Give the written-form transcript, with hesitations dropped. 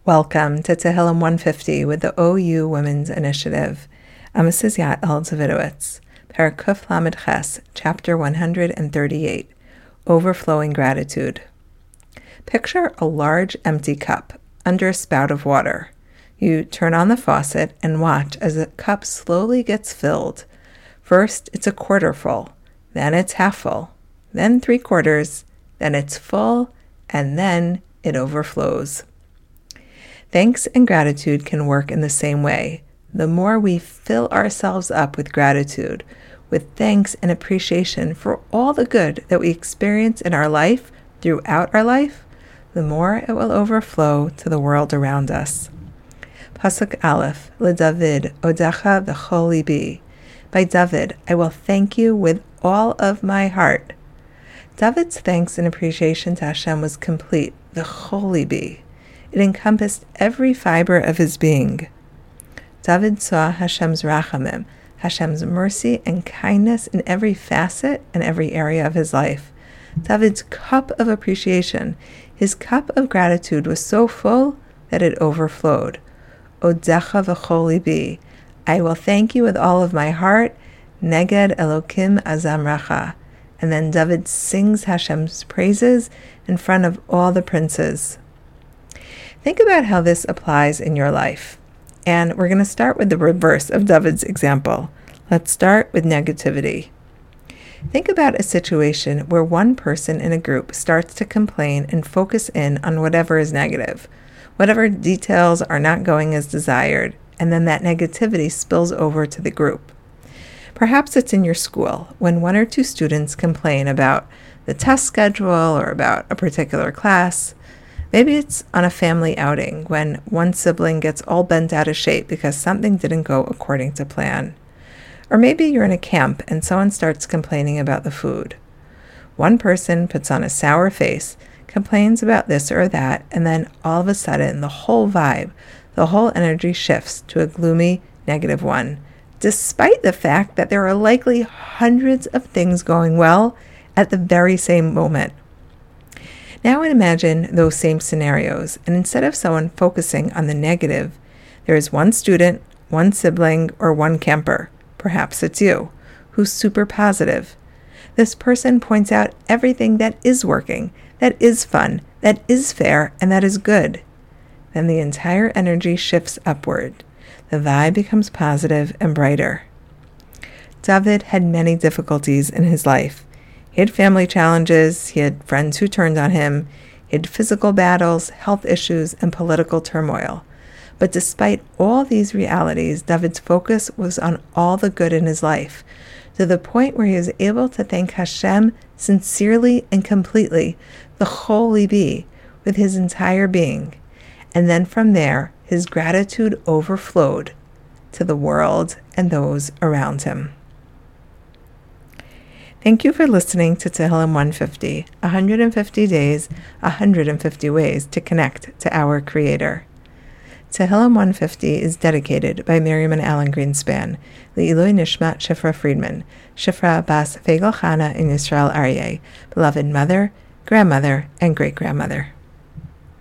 Welcome to Tehillim 150 with the OU Women's Initiative. I'm Mrs. Yael Davidowitz, Parakuf Lamed Ches, Chapter 138, Overflowing Gratitude. Picture a large empty cup under a spout of water. You turn on the faucet and watch as the cup slowly gets filled. First, it's a quarter full, then it's half full, then 3/4, then it's full, and then it overflows. Thanks and gratitude can work in the same way. The more we fill ourselves up with gratitude, with thanks and appreciation for all the good that we experience in our life, throughout our life, the more it will overflow to the world around us. Pasuk Aleph, LeDavid, Odecha v'chol libi. By David, I will thank you with all of my heart. David's thanks and appreciation to Hashem was complete, v'chol libi. It encompassed every fiber of his being. David saw Hashem's rachamim, Hashem's mercy and kindness in every facet and every area of his life. David's cup of appreciation, his cup of gratitude was so full that it overflowed. Odecha v'chol libi. I will thank you with all of my heart. Neged Elokim azamracha. And then David sings Hashem's praises in front of all the princes. Think about how this applies in your life. And we're going to start with the reverse of David's example. Let's start with negativity. Think about a situation where one person in a group starts to complain and focus in on whatever is negative, whatever details are not going as desired, and then that negativity spills over to the group. Perhaps it's in your school when one or two students complain about the test schedule or about a particular class. Maybe it's on a family outing when one sibling gets all bent out of shape because something didn't go according to plan. Or maybe you're in a camp and someone starts complaining about the food. One person puts on a sour face, complains about this or that, and then all of a sudden the whole vibe, the whole energy shifts to a gloomy, negative one, despite the fact that there are likely hundreds of things going well at the very same moment. Now imagine those same scenarios, and instead of someone focusing on the negative, there is one student, one sibling, or one camper, perhaps it's you, who's super positive. This person points out everything that is working, that is fun, that is fair, and that is good. Then the entire energy shifts upward. The vibe becomes positive and brighter. David had many difficulties in his life. He had family challenges, he had friends who turned on him, he had physical battles, health issues, and political turmoil. But despite all these realities, David's focus was on all the good in his life, to the point where he was able to thank Hashem sincerely and completely, v'chol libi, with his entire being. And then from there, his gratitude overflowed to the world and those around him. Thank you for listening to Tehillim 150, 150 days, 150 ways to connect to our Creator. Tehillim 150 is dedicated by Miriam and Alan Greenspan, Le'ilui Nishmat Shifra Friedman, Shifra Bas Feigal Chana and Yisrael Aryeh, beloved mother, grandmother, and great-grandmother.